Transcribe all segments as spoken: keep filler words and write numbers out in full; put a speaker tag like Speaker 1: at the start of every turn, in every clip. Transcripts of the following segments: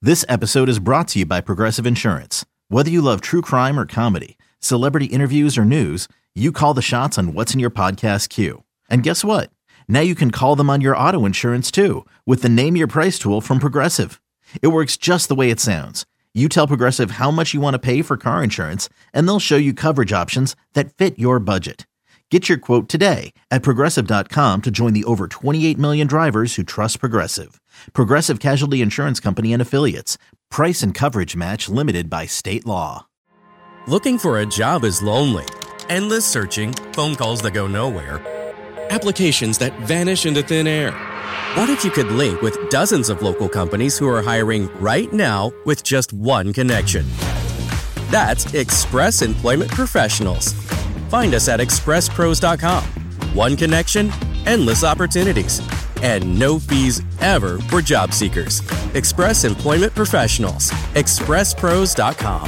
Speaker 1: This episode is brought to you by Progressive Insurance. Whether you love true crime or comedy, celebrity interviews or news, you call the shots on what's in your podcast queue. And guess what? Now you can call them on your auto insurance too with the Name Your Price tool from Progressive. It works just the way it sounds. You tell Progressive how much you want to pay for car insurance, and they'll show you coverage options that fit your budget. Get your quote today at Progressive dot com to join the over twenty-eight million drivers who trust Progressive. Progressive Casualty Insurance Company and Affiliates. Price and coverage match limited by state law.
Speaker 2: Looking for a job is lonely. Endless searching, phone calls that go nowhere, applications that vanish into thin air. What if you could link with dozens of local companies who are hiring right now with just one connection? That's Express Employment Professionals. Find us at express pros dot com. One connection, endless opportunities, and no fees ever for job seekers. Express Employment Professionals. express pros dot com.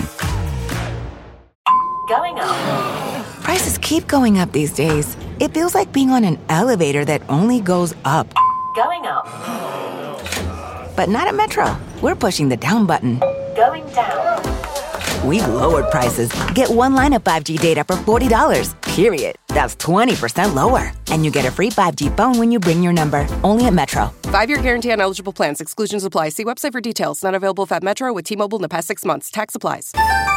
Speaker 3: Going up.
Speaker 4: Prices keep going up these days. It feels like being on an elevator that only goes up.
Speaker 3: Going up.
Speaker 4: But not at Metro. We're pushing the down button.
Speaker 3: Going down.
Speaker 4: We've lowered prices. Get one line of five G data for forty dollars, period. That's twenty percent lower. And you get a free five G phone when you bring your number. Only at Metro.
Speaker 5: Five-year guarantee on eligible plans. Exclusions apply. See website for details. Not available if at Metro with T-Mobile in the past six months. Tax applies.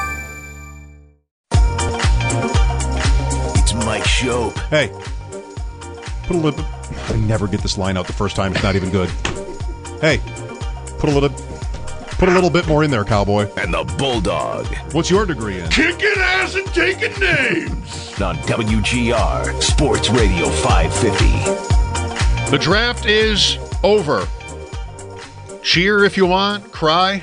Speaker 6: It's Mike Shope.
Speaker 7: Hey, put a little... I never get this line out the first time. It's not even good. Hey, put a little... Put a little bit more in there, cowboy.
Speaker 6: And the Bulldog.
Speaker 7: What's your degree in?
Speaker 8: Kicking ass and taking names.
Speaker 6: On W G R Sports Radio five fifty.
Speaker 7: The draft is over. Cheer if you want. Cry.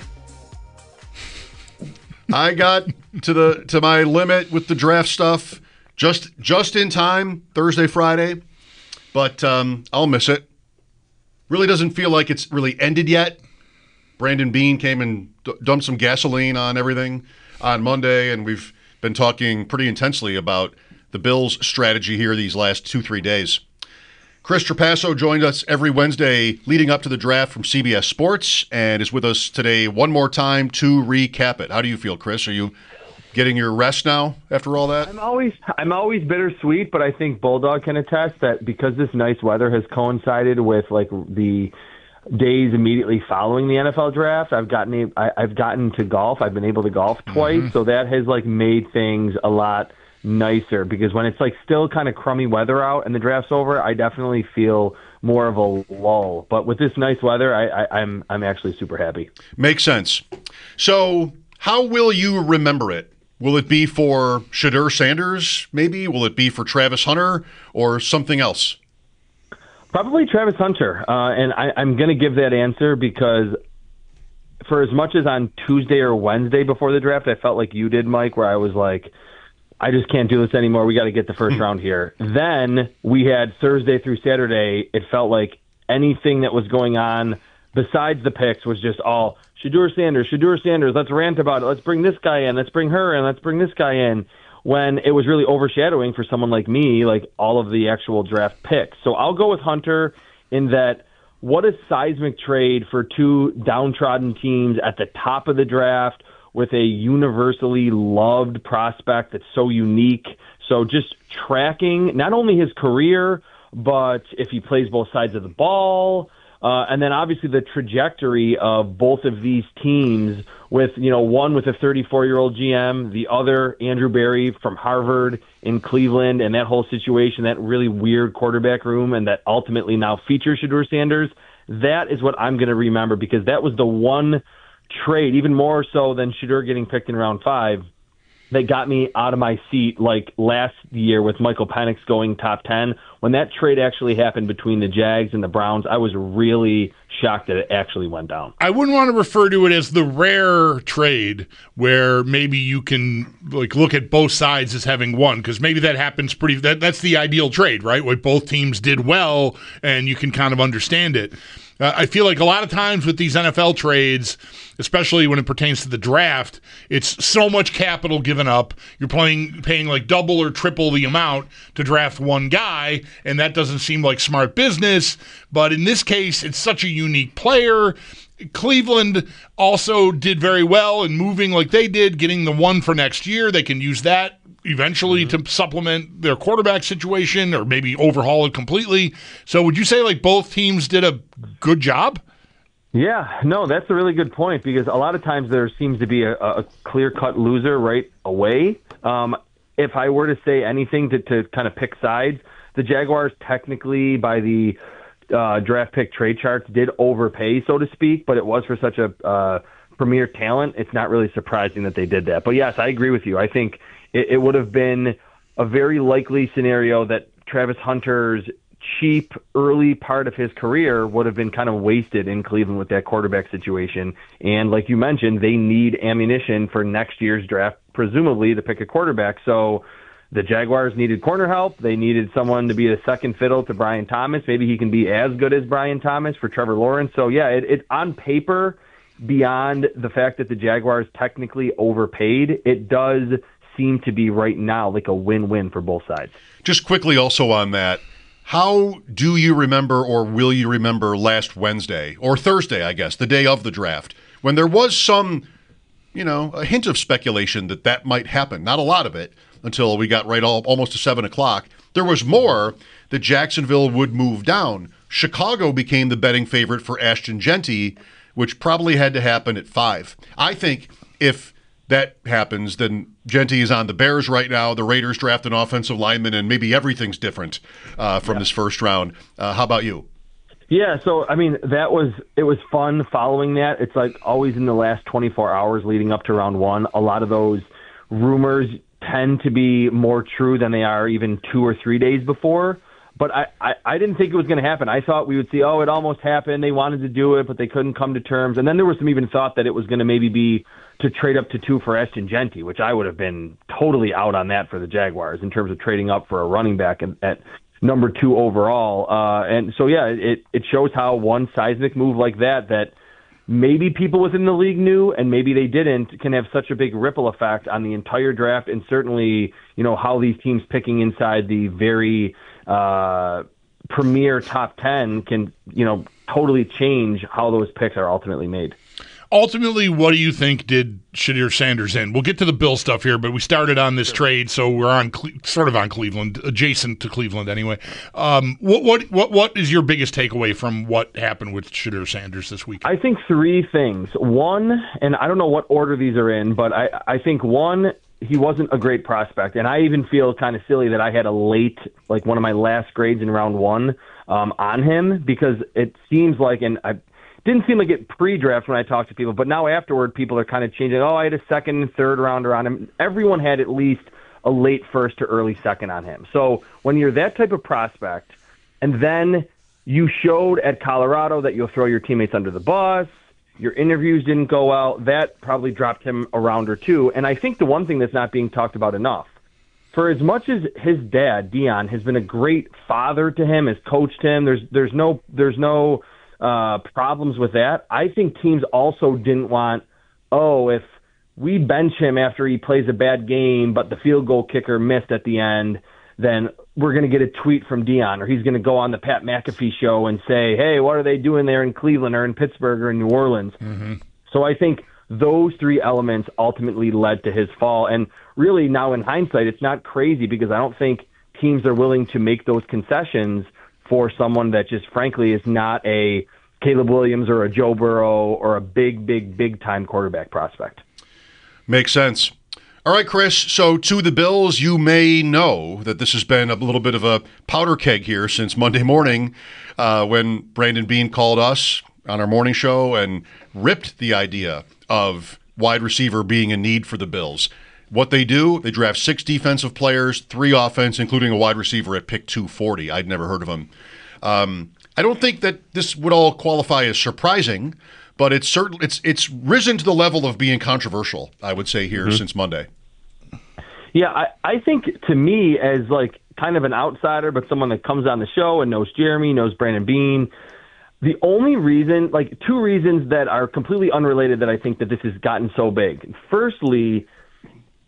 Speaker 7: I got to the to my limit with the draft stuff just just in time Thursday, Friday, but um, I'll miss it. Really doesn't feel like it's really ended yet. Brandon Beane came and d- dumped some gasoline on everything on Monday, and we've been talking pretty intensely about the Bills' strategy here these last two, three days. Chris Trapasso joined us every Wednesday leading up to the draft from C B S Sports and is with us today one more time to recap it. How do you feel, Chris? Are you getting your rest now after all that?
Speaker 9: I'm always I'm always bittersweet, but I think Bulldog can attest that because this nice weather has coincided with like the days immediately following the N F L draft, I've gotten I, I've gotten to golf. I've been able to golf twice, mm-hmm. so that has like made things a lot nicer because when it's like still kind of crummy weather out and the draft's over, I definitely feel more of a lull. But with this nice weather, I, I, I'm I'm actually super happy.
Speaker 7: Makes sense. So how will you remember it? Will it be for Shedeur Sanders, maybe? Will it be for Travis Hunter or something else?
Speaker 9: Probably Travis Hunter, uh, and I, I'm going to give that answer because for as much as on Tuesday or Wednesday before the draft, I felt like you did, Mike, where I was like, I just can't do this anymore. We got to get the first round here. Then we had Thursday through Saturday. It felt like anything that was going on besides the picks was just all Shedeur Sanders, Shedeur Sanders, let's rant about it. Let's bring this guy in. Let's bring her in. Let's bring this guy in. When it was really overshadowing for someone like me, like all of the actual draft picks. So I'll go with Hunter in that what a seismic trade for two downtrodden teams at the top of the draft with a universally loved prospect that's so unique. So just tracking not only his career, but if he plays both sides of the ball, uh, and then obviously the trajectory of both of these teams with, you know, one with a thirty-four-year-old G M, the other, Andrew Berry from Harvard in Cleveland, and that whole situation, that really weird quarterback room, and that ultimately now features Shedeur Sanders. That is what I'm going to remember because that was the one trade, even more so than Shedeur getting picked in round five, that got me out of my seat like last year with Michael Penix going top ten. When that trade actually happened between the Jags and the Browns, I was really shocked that it actually went down.
Speaker 8: I wouldn't want to refer to it as the rare trade where maybe you can like look at both sides as having won, because maybe that happens pretty that, that's the ideal trade, right? Where both teams did well and you can kind of understand it. Uh, I feel like a lot of times with these N F L trades, especially when it pertains to the draft, it's so much capital given up. You're playing, paying like double or triple the amount to draft one guy, and that doesn't seem like smart business. But in this case, it's such a unique player, Cleveland also did very well in moving like they did, getting the one for next year. They can use that eventually mm-hmm. to supplement their quarterback situation or maybe overhaul it completely. So would you say like both teams did a good job?
Speaker 9: Yeah, no, that's a really good point because a lot of times there seems to be a, a clear-cut loser right away. Um, if I were to say anything to, to kind of pick sides, the Jaguars technically by the uh, draft pick trade charts did overpay, so to speak, but it was for such a uh, premier talent. It's not really surprising that they did that. But yes, I agree with you. I think it, it would have been a very likely scenario that Travis Hunter's cheap early part of his career would have been kind of wasted in Cleveland with that quarterback situation. And like you mentioned, they need ammunition for next year's draft, presumably to pick a quarterback. So the Jaguars needed corner help. They needed someone to be a second fiddle to Brian Thomas. Maybe he can be as good as Brian Thomas for Trevor Lawrence. So yeah, it, it on paper, beyond the fact that the Jaguars technically overpaid, it does seem to be right now like a win-win for both sides.
Speaker 7: Just quickly also on that, how do you remember or will you remember last Wednesday or Thursday, I guess, the day of the draft, when there was some, you know, a hint of speculation that that might happen? Not a lot of it until we got right all, almost to seven o'clock. There was more that Jacksonville would move down. Chicago became the betting favorite for Ashton Jeanty, which probably had to happen at five. I think if that happens, then Jeanty is on the Bears right now. The Raiders draft an offensive lineman, and maybe everything's different uh, from yeah. this first round. Uh, how about you?
Speaker 9: Yeah, so, I mean, that was it was fun following that. It's like always in the last twenty-four hours leading up to round one, a lot of those rumors tend to be more true than they are even two or three days before. But I, I, I didn't think it was going to happen. I thought we would see, oh, it almost happened. They wanted to do it, but they couldn't come to terms. And then there was some even thought that it was going to maybe be to trade up to two for Ashton Jeanty, which I would have been totally out on that for the Jaguars in terms of trading up for a running back at, at number two overall. Uh, and so, yeah, it, it shows how one seismic move like that, that maybe people within the league knew and maybe they didn't, can have such a big ripple effect on the entire draft and certainly, you know, how these teams picking inside the very uh, premier top ten can, you know, totally change how those picks are ultimately made.
Speaker 8: Ultimately, what do you think did Shedeur Sanders in? We'll get to the Bill stuff here, but we started on this trade, so we're on Cle- sort of on Cleveland, adjacent to Cleveland anyway. Um, what what what what is your biggest takeaway from what happened with Shedeur Sanders this week?
Speaker 9: I think three things. One, and I don't know what order these are in, but I, I think one, he wasn't a great prospect, and I even feel kind of silly that I had a late, like one of my last grades in round one um, on him because it seems like, and I didn't seem like it pre-draft when I talked to people, but now afterward, people are kind of changing. Oh, I had a second and third rounder on him. Everyone had at least a late first to early second on him. So when you're that type of prospect, and then you showed at Colorado that you'll throw your teammates under the bus, your interviews didn't go well, that probably dropped him a round or two. And I think the one thing that's not being talked about enough, for as much as his dad, Dion, has been a great father to him, has coached him, there's there's no there's no Uh, problems with that. I think teams also didn't want, oh, if we bench him after he plays a bad game, but the field goal kicker missed at the end, then we're going to get a tweet from Dion, or he's going to go on the Pat McAfee show and say, hey, what are they doing there in Cleveland or in Pittsburgh or in New Orleans? Mm-hmm. So I think those three elements ultimately led to his fall. And really now in hindsight, it's not crazy because I don't think teams are willing to make those concessions for someone that just frankly is not a Caleb Williams or a Joe Burrow or a big, big, big-time quarterback prospect.
Speaker 7: Makes sense. All right, Chris, so to the Bills, you may know that this has been a little bit of a powder keg here since Monday morning uh, when Brandon Beane called us on our morning show and ripped the idea of wide receiver being a need for the Bills. What they do, they draft six defensive players, three offense, including a wide receiver at pick two forty. I'd never heard of him. Um, I don't think that this would all qualify as surprising, but it's certain it's it's risen to the level of being controversial, I would say, here mm-hmm. since Monday.
Speaker 9: Yeah, I, I think to me, as like kind of an outsider, but someone that comes on the show and knows Jeremy, knows Brandon Beane, the only reason, like two reasons that are completely unrelated that I think that this has gotten so big. Firstly,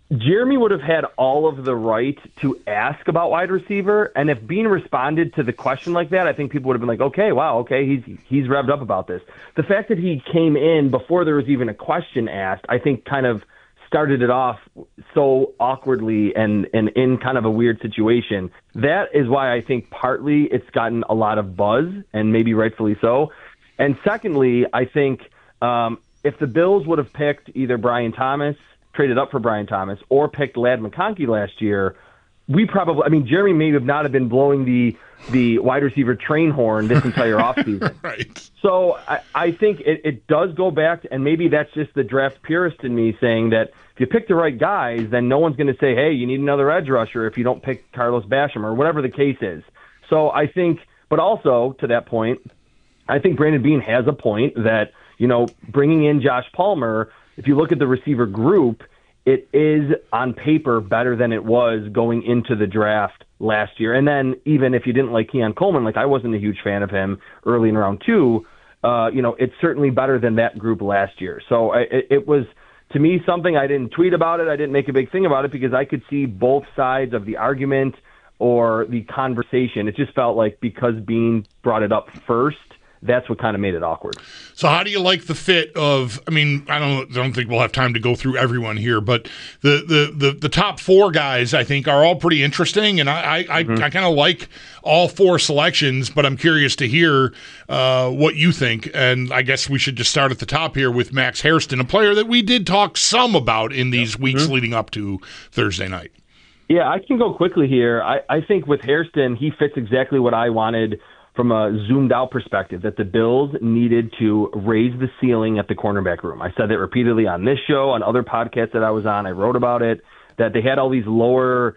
Speaker 9: Jeremy would have had all of the right to ask about wide receiver, and if Bean responded to the question like that, I think people would have been like, okay, wow, okay, he's he's revved up about this. The fact that he came in before there was even a question asked, I think kind of started it off so awkwardly and, and in kind of a weird situation. That is why I think partly it's gotten a lot of buzz, and maybe rightfully so. And secondly, I think um, if the Bills would have picked either Brian Thomas, traded up for Brian Thomas, or picked Ladd McConkey last year, we probably, I mean, Jeremy may have not have been blowing the the wide receiver train horn this entire offseason.
Speaker 8: Right.
Speaker 9: So I, I think it, it does go back, and maybe that's just the draft purist in me saying that if you pick the right guys, then no one's going to say, hey, you need another edge rusher if you don't pick Carlos Basham or whatever the case is. So I think, but also to that point, I think Brandon Beane has a point that, you know, bringing in Josh Palmer, if you look at the receiver group, it is on paper better than it was going into the draft last year. And then even if you didn't like Keon Coleman, like I wasn't a huge fan of him early in round two, uh, you know, it's certainly better than that group last year. So I, it, it was, to me, something I didn't tweet about it. I didn't make a big thing about it because I could see both sides of the argument or the conversation. It just felt like because Beane brought it up first, that's what kind of made it awkward.
Speaker 8: So how do you like the fit of, I mean, I don't I don't think we'll have time to go through everyone here, but the the the, the top four guys, I think, are all pretty interesting, and I I, mm-hmm. I, I kind of like all four selections, but I'm curious to hear uh, what you think, and I guess we should just start at the top here with Max Hairston, a player that we did talk some about in these mm-hmm. weeks leading up to Thursday night.
Speaker 9: Yeah, I can go quickly here. I, I think with Hairston, he fits exactly what I wanted from a zoomed-out perspective, that the Bills needed to raise the ceiling at the cornerback room. I said that repeatedly on this show, on other podcasts that I was on. I wrote about it, that they had all these lower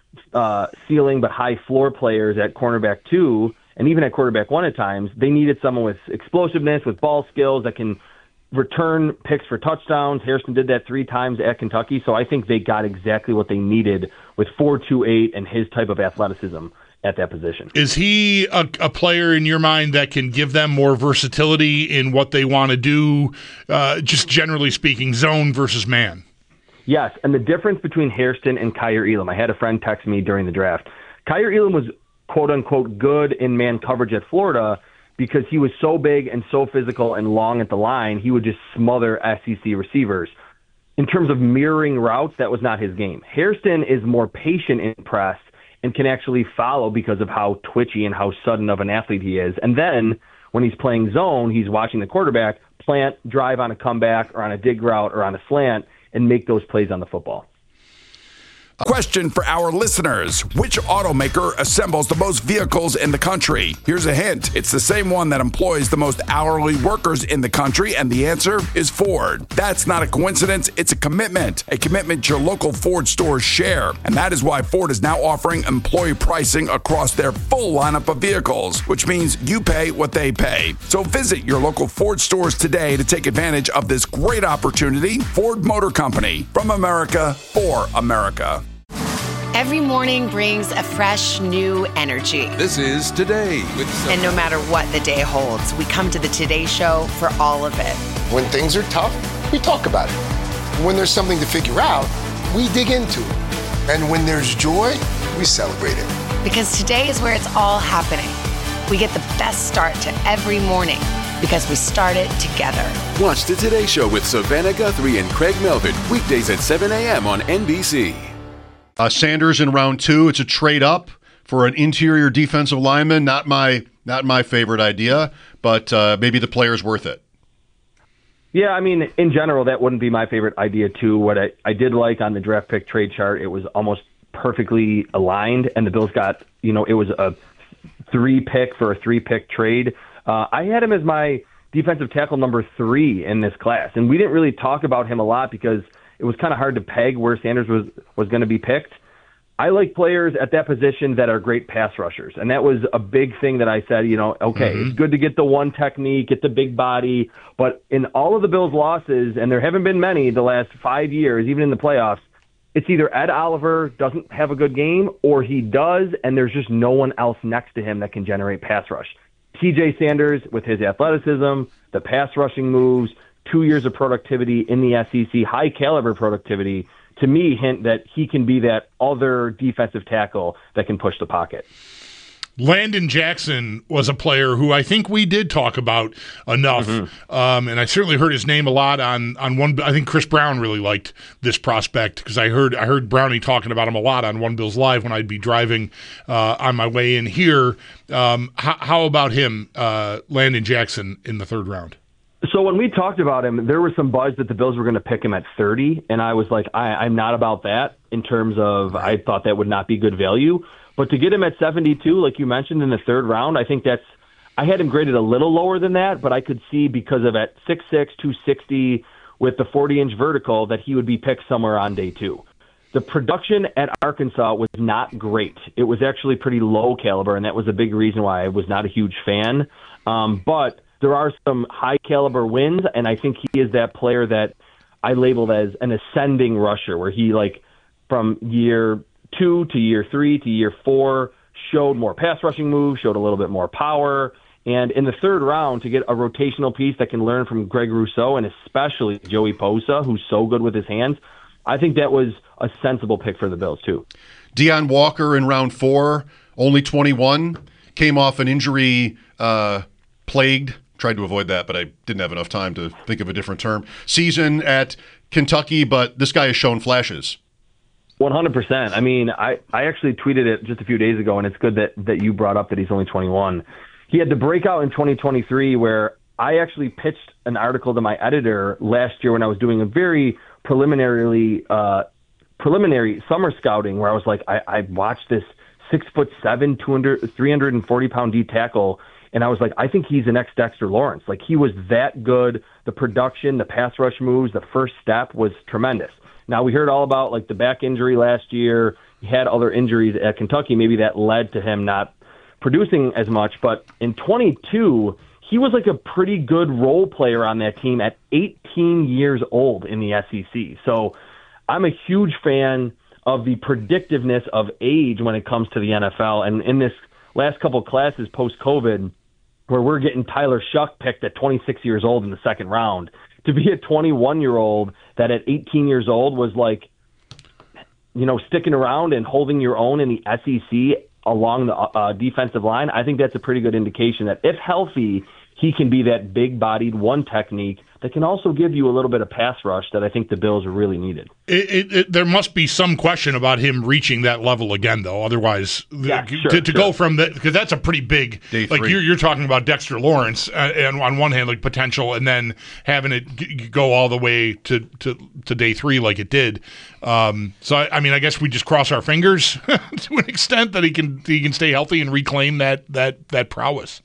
Speaker 9: uh, ceiling but high floor players at cornerback two, and even at quarterback one at times. They needed someone with explosiveness, with ball skills, that can return picks for touchdowns. Hairston did that three times at Kentucky, so I think they got exactly what they needed with four two eight and his type of athleticism at that position.
Speaker 8: Is he a, a player in your mind that can give them more versatility in what they want to do, uh, just generally speaking, zone versus man?
Speaker 9: Yes, and the difference between Hairston and Kaiir Elam, I had a friend text me during the draft. Kaiir Elam was quote-unquote good in man coverage at Florida because he was so big and so physical and long at the line, he would just smother S E C receivers. In terms of mirroring routes, that was not his game. Hairston is more patient in press and can actually follow because of how twitchy and how sudden of an athlete he is. And then when he's playing zone, he's watching the quarterback plant, drive on a comeback or on a dig route or on a slant and make those plays on the football.
Speaker 10: A question for our listeners. Which automaker assembles the most vehicles in the country? Here's a hint. It's the same one that employs the most hourly workers in the country, and the answer is Ford. That's not a coincidence. It's a commitment. A commitment your local Ford stores share. And that is why Ford is now offering employee pricing across their full lineup of vehicles, which means you pay what they pay. So visit your local Ford stores today to take advantage of this great opportunity. Ford Motor Company. From America, for America.
Speaker 11: Every morning brings a fresh, new energy.
Speaker 12: This is Today with Sophie.
Speaker 11: And no matter what the day holds, we come to the Today Show for all of it.
Speaker 13: When things are tough, we talk about it. When there's something to figure out, we dig into it. And when there's joy, we celebrate it.
Speaker 11: Because today is where it's all happening. We get the best start to every morning because we start it together.
Speaker 12: Watch the Today Show with Savannah Guthrie and Craig Melvin, weekdays at seven a.m. on N B C.
Speaker 7: Uh, Sanders in round two. It's a trade up for an interior defensive lineman. Not my not my favorite idea, but uh, maybe the player's worth it.
Speaker 9: Yeah, I mean, in general, that wouldn't be my favorite idea, too. What I, I did like on the draft pick trade chart, it was almost perfectly aligned, and the Bills got, you know, it was a three pick for a three pick trade. Uh, I had him as my defensive tackle number three in this class, and we didn't really talk about him a lot because it was kind of hard to peg where Sanders was, was going to be picked. I like players at that position that are great pass rushers, and that was a big thing that I said, you know, okay, mm-hmm. It's good to get the one technique, get the big body, but in all of the Bills' losses, and there haven't been many the last five years, even in the playoffs, it's either Ed Oliver doesn't have a good game or he does, and there's just no one else next to him that can generate pass rush. T J Sanders, with his athleticism, the pass rushing moves, two years of productivity in the S E C, high caliber productivity, to me, hint that he can be that other defensive tackle that can push the pocket.
Speaker 8: Landon Jackson was a player who I think we did talk about enough, mm-hmm. um, and I certainly heard his name a lot on on one. I think Chris Brown really liked this prospect because I heard I heard Brownie talking about him a lot on One Bills Live when I'd be driving uh, on my way in here. Um, how, how about him, uh, Landon Jackson, in the third round?
Speaker 9: So when we talked about him, there was some buzz that the Bills were going to pick him at thirty, and I was like, I, I'm not about that in terms of I thought that would not be good value. But to get him at seventy-two, like you mentioned, in the third round, I think that's – I had him graded a little lower than that, but I could see because of at six six, two sixty with the forty-inch vertical that he would be picked somewhere on day two. The production at Arkansas was not great. It was actually pretty low caliber, and that was a big reason why I was not a huge fan. Um, but there are some high-caliber wins, and I think he is that player that I labeled as an ascending rusher, where he, like, from year – two to year three to year four, showed more pass rushing moves, showed a little bit more power. And in the third round, to get a rotational piece that can learn from Greg Rousseau and especially Joey Bosa, who's so good with his hands, I think that was a sensible pick for the Bills, too.
Speaker 7: Deion Walker in round four, only twenty-one, came off an injury uh, plagued. Tried to avoid that, but I didn't have enough time to think of a different term. Season at Kentucky, but this guy has shown flashes.
Speaker 9: one hundred percent. I mean, I, I actually tweeted it just a few days ago, and it's good that, that you brought up that he's only twenty-one. He had the breakout in twenty twenty-three where I actually pitched an article to my editor last year when I was doing a very preliminarily uh, preliminary summer scouting where I was like, I, I watched this six foot seven, two hundred, three hundred forty pound D tackle, and I was like, I think he's the next Dexter Lawrence. Like, he was that good. The production, the pass rush moves, the first step was tremendous. Now, we heard all about, like, the back injury last year. He had other injuries at Kentucky. Maybe that led to him not producing as much. But in twenty-two, he was, like, a pretty good role player on that team at eighteen years old in the S E C. So I'm a huge fan of the predictiveness of age when it comes to the N F L. And in this last couple of classes post-COVID, where we're getting Tyler Shuck picked at twenty-six years old in the second round, to be a twenty-one-year-old that at eighteen years old was like, you know, sticking around and holding your own in the S E C along the uh, defensive line, I think that's a pretty good indication that if healthy, he can be that big-bodied one technique that can also give you a little bit of pass rush that I think the Bills are really needed.
Speaker 8: It, it, it, there must be some question about him reaching that level again, though. Otherwise,
Speaker 9: yeah,
Speaker 8: the,
Speaker 9: sure,
Speaker 8: to, to
Speaker 9: sure.
Speaker 8: go from that, because that's a pretty big,
Speaker 7: Day
Speaker 8: like
Speaker 7: three.
Speaker 8: you're, you're talking about Dexter Lawrence, uh, and on one hand, like potential, and then having it g- go all the way to, to, to day three like it did. Um, so, I, I mean, I guess we just cross our fingers to an extent that he can he can stay healthy and reclaim that that that prowess.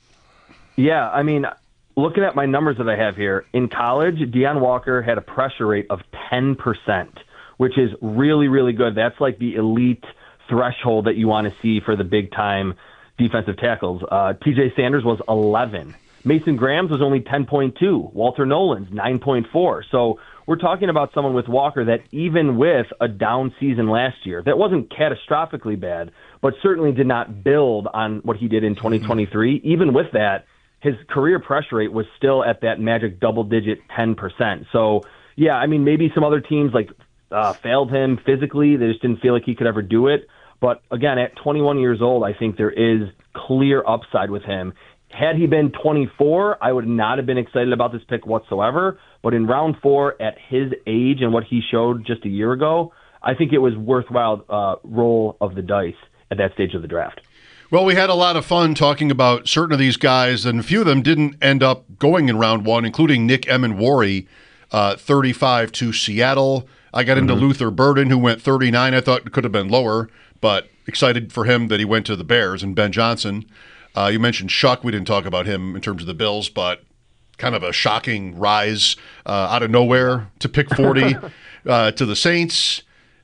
Speaker 9: Yeah, I mean, looking at my numbers that I have here, in college, Deion Walker had a pressure rate of ten percent, which is really, really good. That's like the elite threshold that you want to see for the big-time defensive tackles. Uh, T J Sanders was eleven. Mason Graham's was only ten point two. Walter Nolan's nine point four. So we're talking about someone with Walker that even with a down season last year, that wasn't catastrophically bad, but certainly did not build on what he did in twenty twenty-three. Even with that, his career pressure rate was still at that magic double-digit ten percent. So, yeah, I mean, maybe some other teams like uh, failed him physically. They just didn't feel like he could ever do it. But, again, at twenty-one years old, I think there is clear upside with him. Had he been twenty-four, I would not have been excited about this pick whatsoever. But in round four, at his age and what he showed just a year ago, I think it was worthwhile uh, roll of the dice at that stage of the draft.
Speaker 7: Well, we had a lot of fun talking about certain of these guys, and a few of them didn't end up going in round one, including Nick Emenwari, uh, thirty-five to Seattle. I got into mm-hmm. Luther Burden, who went thirty-nine. I thought it could have been lower, but excited for him that he went to the Bears. And Ben Johnson. Uh, you mentioned Shuck. We didn't talk about him in terms of the Bills, but kind of a shocking rise uh, out of nowhere to pick forty uh, to the Saints.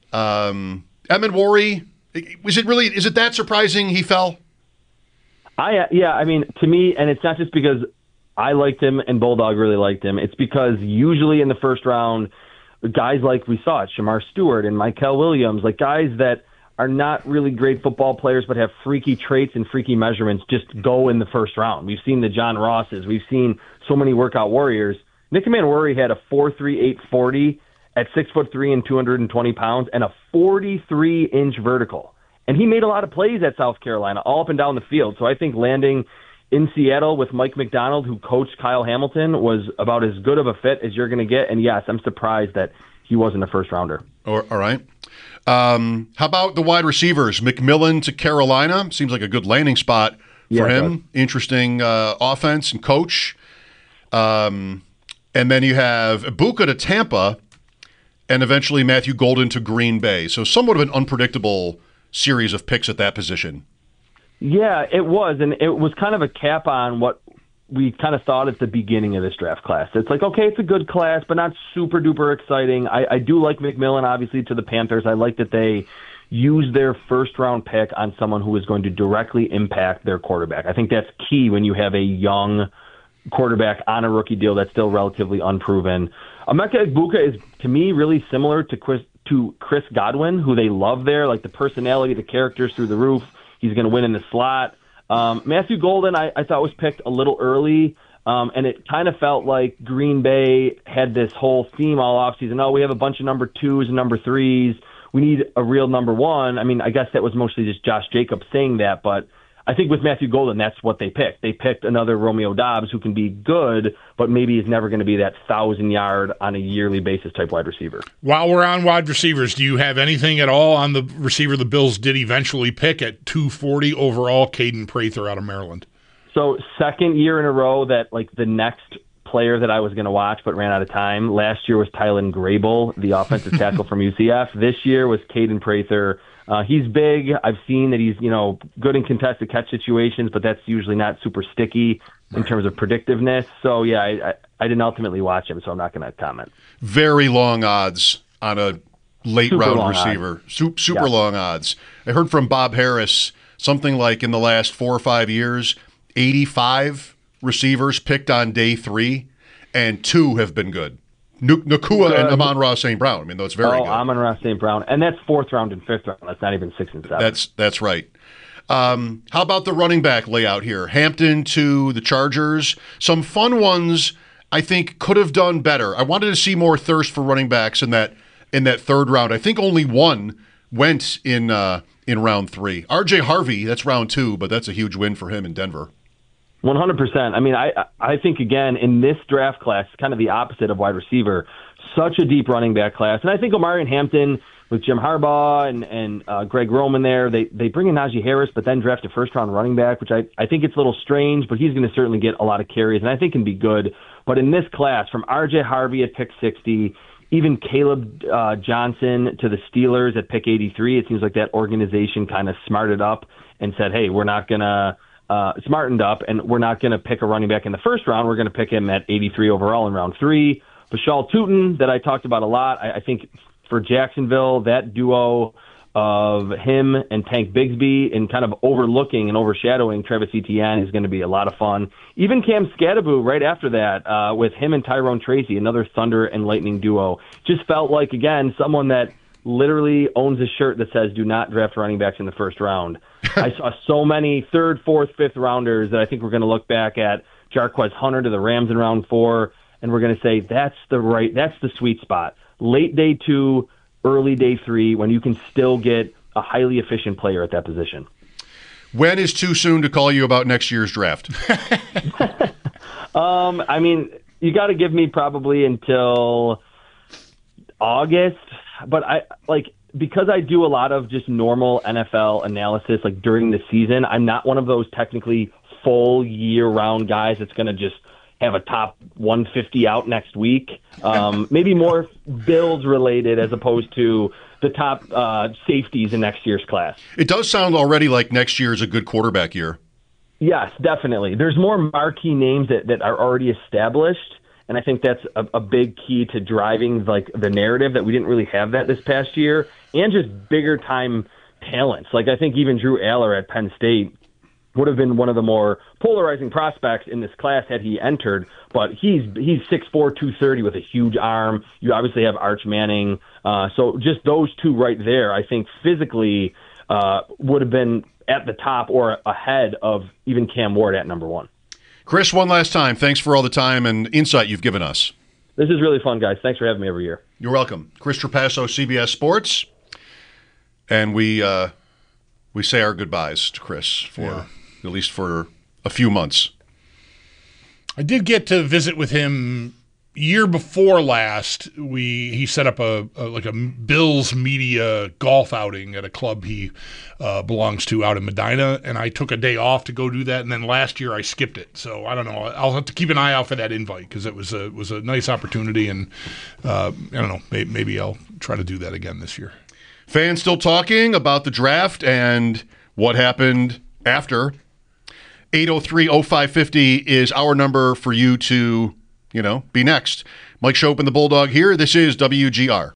Speaker 7: Um, Emenwari. Was it really? Is it that surprising he fell?
Speaker 9: I uh, yeah, I mean, to me, and it's not just because I liked him and Bulldog really liked him. It's because usually in the first round, guys like we saw it, Shamar Stewart and Mykel Williams, like guys that are not really great football players but have freaky traits and freaky measurements, just go in the first round. We've seen the John Rosses. We've seen so many workout warriors. Nick Emenwari had a four three eight forty at six foot three and two hundred twenty pounds and a forty-three inch vertical. And he made a lot of plays at South Carolina, all up and down the field. So I think landing in Seattle with Mike McDonald, who coached Kyle Hamilton, was about as good of a fit as you're going to get. And yes, I'm surprised that he wasn't a first rounder.
Speaker 7: All right. Um, how about the wide receivers? McMillan to Carolina seems like a good landing spot for
Speaker 9: Yeah, it
Speaker 7: him. Interesting uh, offense and coach. Um, and then you have Ibuka to Tampa, and eventually Matthew Golden to Green Bay. So somewhat of an unpredictable series of picks at that position.
Speaker 9: Yeah, it was, and it was kind of a cap on what we kind of thought at the beginning of this draft class. It's like, okay, it's a good class, but not super duper exciting. I, I do like McMillan, obviously, to the Panthers. I like that they use their first round pick on someone who is going to directly impact their quarterback. I think that's key when you have a young quarterback on a rookie deal that's still relatively unproven. Emeka Egbuka is, to me, really similar to Chris, to Chris Godwin, who they love there, like the personality, the characters through the roof. He's going to win in the slot. Um, Matthew Golden, I, I thought was picked a little early, um, and it kind of felt like Green Bay had this whole theme all offseason. Oh, we have a bunch of number twos and number threes. We need a real number one. I mean, I guess that was mostly just Josh Jacobs saying that, but I think with Matthew Golden, that's what they picked. They picked another Romeo Doubs who can be good, but maybe is never going to be that thousand-yard on a yearly basis type wide receiver.
Speaker 8: While we're on wide receivers, do you have anything at all on the receiver the Bills did eventually pick at two forty overall, Caden Prather out of Maryland?
Speaker 9: So second year in a row that like the next player that I was going to watch but ran out of time. Last year was Tylen Grable, the offensive tackle from U C F. This year was Caden Prather. Uh, he's big. I've seen that he's, you know, good in contested catch situations, but that's usually not super sticky in terms of predictiveness. So, yeah, I, I, I didn't ultimately watch him, so I'm not going to comment.
Speaker 7: Very long odds on a late
Speaker 9: Super
Speaker 7: round
Speaker 9: long
Speaker 7: receiver.
Speaker 9: odds.
Speaker 7: Super, super
Speaker 9: Yeah.
Speaker 7: long odds. I heard from Bob Harris something like in the last four or five years, eighty-five receivers picked on day three, and two have been good. N- Nakua and Amon-Ra Saint Brown. I mean, that's very
Speaker 9: oh,
Speaker 7: good.
Speaker 9: Amon-Ra Saint Brown. And that's fourth round and fifth round. That's not even six and seven.
Speaker 7: That's that's right. Um, how about the running back layout here? Hampton to the Chargers. Some fun ones I think could have done better. I wanted to see more thirst for running backs in that in that third round. I think only one went in uh, in round three. R J Harvey, that's round two, but that's a huge win for him in Denver.
Speaker 9: one hundred percent. I mean, I I think, again, in this draft class, kind of the opposite of wide receiver, such a deep running back class. And I think Omarion Hampton with Jim Harbaugh and, and uh, Greg Roman there, they, they bring in Najee Harris, but then draft a first-round running back, which I, I think it's a little strange, but he's going to certainly get a lot of carries, and I think can be good. But in this class, from R J Harvey at pick sixty, even Caleb uh, Johnson to the Steelers at pick eighty-three, it seems like that organization kind of smarted up and said, hey, we're not going to Uh, smartened up, and we're not going to pick a running back in the first round. We're going to pick him at eighty-three overall in round three. Bashal Tutin, that I talked about a lot. I, I think for Jacksonville, that duo of him and Tank Bigsby and kind of overlooking and overshadowing Travis Etienne is going to be a lot of fun. Even Cam Scadaboo right after that uh, with him and Tyrone Tracy, another Thunder and Lightning duo. Just felt like, again, someone that literally owns a shirt that says do not draft running backs in the first round. I saw so many third, fourth, fifth rounders that I think we're going to look back at Jarquez Hunter to the Rams in round four, and we're going to say that's the right, that's the sweet spot. Late day two, early day three, when you can still get a highly efficient player at that position.
Speaker 7: When is too soon to call you about next year's draft?
Speaker 9: um, I mean, you got to give me probably until August, but I like because I do a lot of just normal N F L analysis like during the season. I'm not one of those technically full year-round guys that's going to just have a top one fifty out next week. Um, maybe more Bills related as opposed to the top uh, safeties in next year's class.
Speaker 7: It does sound already like next year is a good quarterback year.
Speaker 9: Yes, definitely. There's more marquee names that, that are already established, and I think that's a, a big key to driving like the narrative that we didn't really have that this past year, and just bigger time talents. Like I think even Drew Aller at Penn State would have been one of the more polarizing prospects in this class had he entered, but he's he's six four, two thirty with a huge arm. You obviously have Arch Manning. Uh, so just those two right there, I think physically uh, would have been at the top or ahead of even Cam Ward at number one.
Speaker 7: Chris, one last time, thanks for all the time and insight you've given us.
Speaker 9: This is really fun, guys. Thanks for having me every year.
Speaker 7: You're welcome. Chris Trapasso, C B S Sports. And we uh, we say our goodbyes to Chris for yeah. at least for a few months.
Speaker 8: I did get to visit with him year before last. We he set up a, a like a Bills media golf outing at a club he uh, belongs to out in Medina, and I took a day off to go do that. And then last year I skipped it, so I don't know. I'll have to keep an eye out for that invite because it was a was a nice opportunity, and uh, I don't know. Maybe, maybe I'll try to do that again this year.
Speaker 7: Fans still talking about the draft and what happened after. eight oh three oh five fifty is our number for you to, you know, be next. Mike Schopp and the Bulldog here. This is W G R.